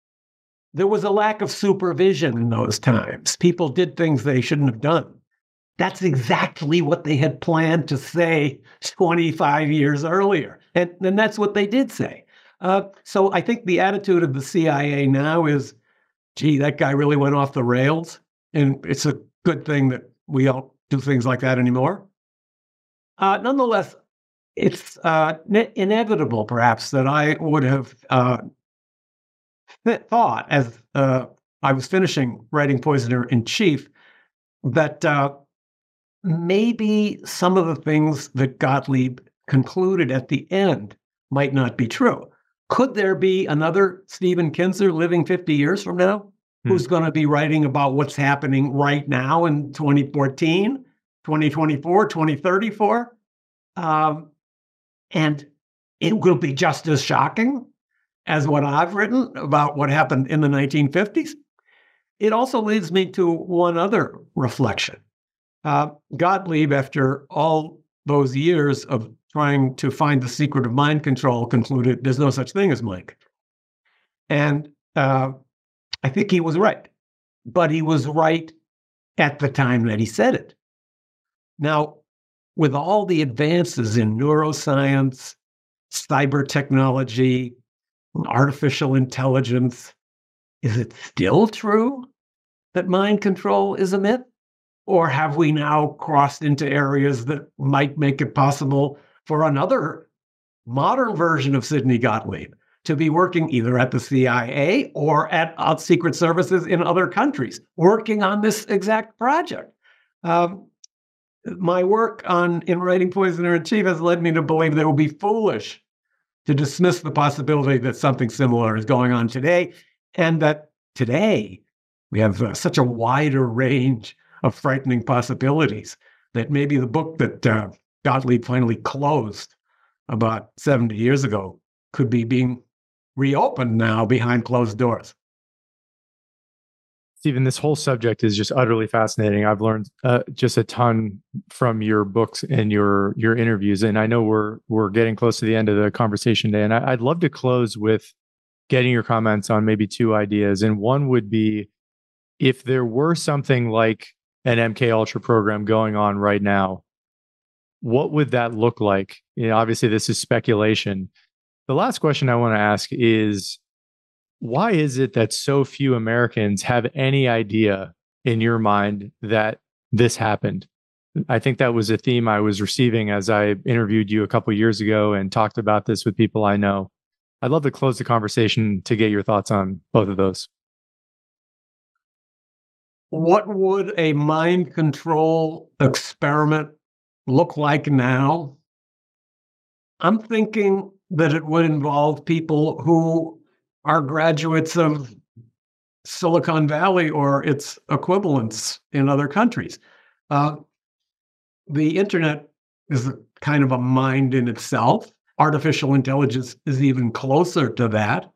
there was a lack of supervision in those times. People did things they shouldn't have done. that's exactly what they had planned to say 25 years earlier. And that's what they did say. So I think the attitude of the CIA now is, gee, that guy really went off the rails. And it's a good thing that we don't do things like that anymore. Nonetheless, it's inevitable, perhaps, that I would have thought as I was finishing writing Poisoner in Chief that maybe some of the things that Gottlieb concluded at the end might not be true. Could there be another Stephen Kinzer living 50 years from now who's going to be writing about what's happening right now in 2014, 2024, 2034? And it will be just as shocking as what I've written about what happened in the 1950s. It also leads me to one other reflection. Gottlieb, after all those years of trying to find the secret of mind control, concluded there's no such thing as mind control. And I think he was right. But he was right at the time that he said it. Now, with all the advances in neuroscience, cyber technology, artificial intelligence, is it still true that mind control is a myth? Or have we now crossed into areas that might make it possible for another modern version of Sidney Gottlieb to be working either at the CIA or at secret services in other countries, working on this exact project? My work in writing Poisoner in Chief has led me to believe that it would be foolish to dismiss the possibility that something similar is going on today, and that today we have such a wider range of frightening possibilities that maybe the book that Gottlieb finally closed about 70 years ago could be being reopened now behind closed doors. Stephen, this whole subject is just utterly fascinating. I've learned just a ton from your books and your interviews, and I know we're getting close to the end of the conversation today. And I'd love to close with getting your comments on maybe two ideas. And one would be, if there were something like an MK Ultra program going on right now, what would that look like? You know, obviously, this is speculation. The last question I want to ask is, why is it that so few Americans have any idea in your mind that this happened? I think that was a theme I was receiving as I interviewed you a couple of years ago and talked about this with people I know. I'd love to close the conversation to get your thoughts on both of those. What would a mind control experiment look like now? I'm thinking that it would involve people who are graduates of Silicon Valley or its equivalents in other countries. The internet is kind of a mind in itself. Artificial intelligence is even closer to that.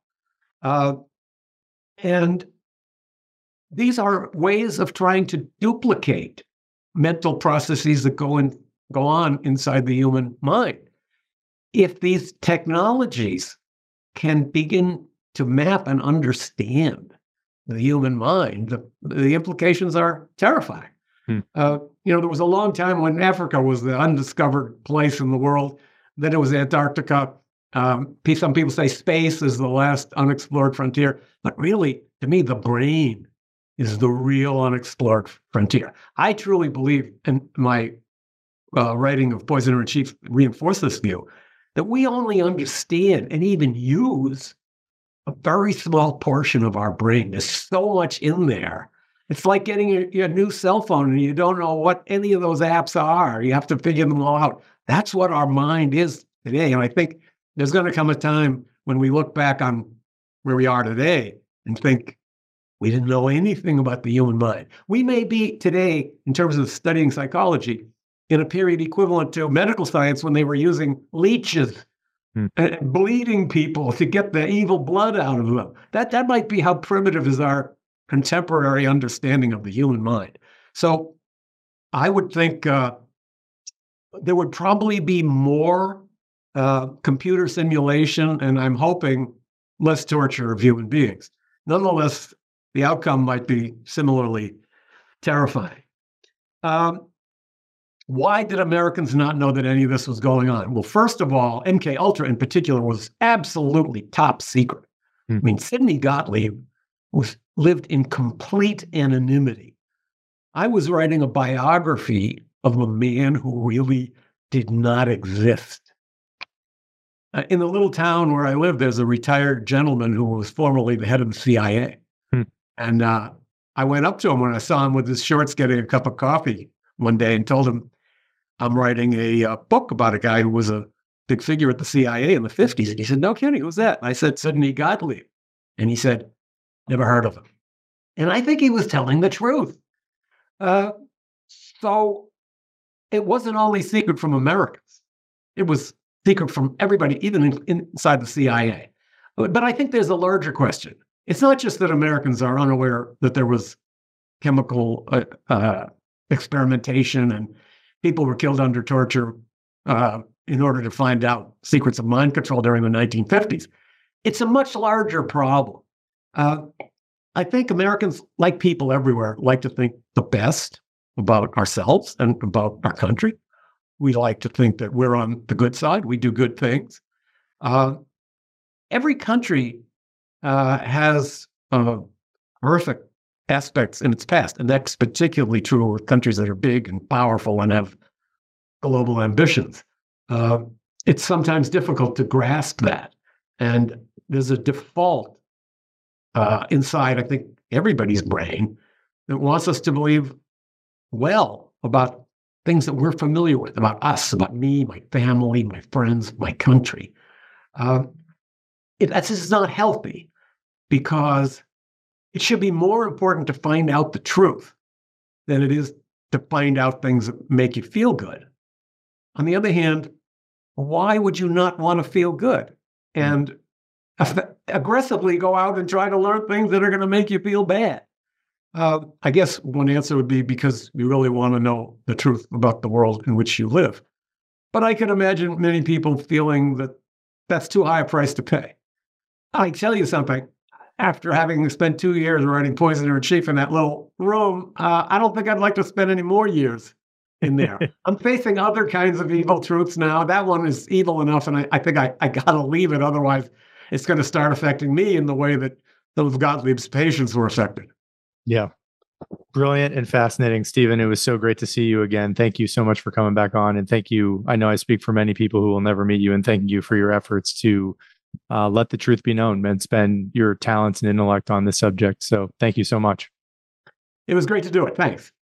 And these are ways of trying to duplicate mental processes that go on inside the human mind. If these technologies can begin to map and understand the human mind, the implications are terrifying. There was a long time when Africa was the undiscovered place in the world. Then it was Antarctica. Some people say space is the last unexplored frontier. But really, to me, the brain is the real unexplored frontier. I truly believe, and my writing of Poisoner in Chief reinforced this view, that we only understand and even use a very small portion of our brain. There's so much in there. It's like getting your new cell phone and you don't know what any of those apps are. You have to figure them all out. That's what our mind is today. And I think there's going to come a time when we look back on where we are today and think, we didn't know anything about the human mind. We may be today, in terms of studying psychology, in a period equivalent to medical science when they were using leeches and bleeding people to get the evil blood out of them. That might be how primitive is our contemporary understanding of the human mind. So I would think there would probably be more computer simulation, and I'm hoping less torture of human beings. Nonetheless, the outcome might be similarly terrifying. Why did Americans not know that any of this was going on? Well, first of all, MK Ultra in particular was absolutely top secret. I mean, Sidney Gottlieb lived in complete anonymity. I was writing a biography of a man who really did not exist. In the little town where I live, there's a retired gentleman who was formerly the head of the CIA. And I went up to him when I saw him with his shorts getting a cup of coffee one day and told him, I'm writing a book about a guy who was a big figure at the CIA in the 50s. And he said, no kidding, who's that? And I said, Sidney Gottlieb. And he said, never heard of him. And I think he was telling the truth. So it wasn't only secret from Americans. It was secret from everybody, even inside the CIA. But I think there's a larger question. It's not just that Americans are unaware that there was chemical experimentation and people were killed under torture in order to find out secrets of mind control during the 1950s. It's a much larger problem. I think Americans, like people everywhere, like to think the best about ourselves and about our country. We like to think that we're on the good side. We do good things. Every country has horrific aspects in its past, and that's particularly true with countries that are big and powerful and have global ambitions. It's sometimes difficult to grasp that, and there's a default inside, I think, everybody's brain that wants us to believe well about things that we're familiar with, about us, about me, my family, my friends, my country. This is not healthy, because it should be more important to find out the truth than it is to find out things that make you feel good. On the other hand, why would you not want to feel good and aggressively go out and try to learn things that are going to make you feel bad? I guess one answer would be because you really want to know the truth about the world in which you live. But I can imagine many people feeling that that's too high a price to pay. I tell you something, after having spent 2 years writing Poisoner in Chief in that little room, I don't think I'd like to spend any more years in there. I'm facing other kinds of evil truths now. That one is evil enough, and I think I got to leave it. Otherwise, it's going to start affecting me in the way that those Gottlieb's patients were affected. Yeah. Brilliant and fascinating, Stephen. It was so great to see you again. Thank you so much for coming back on. And thank you. I know I speak for many people who will never meet you, and thank you for your efforts to let the truth be known and spend your talents and intellect on this subject. So thank you so much. It was great to do it. Thanks.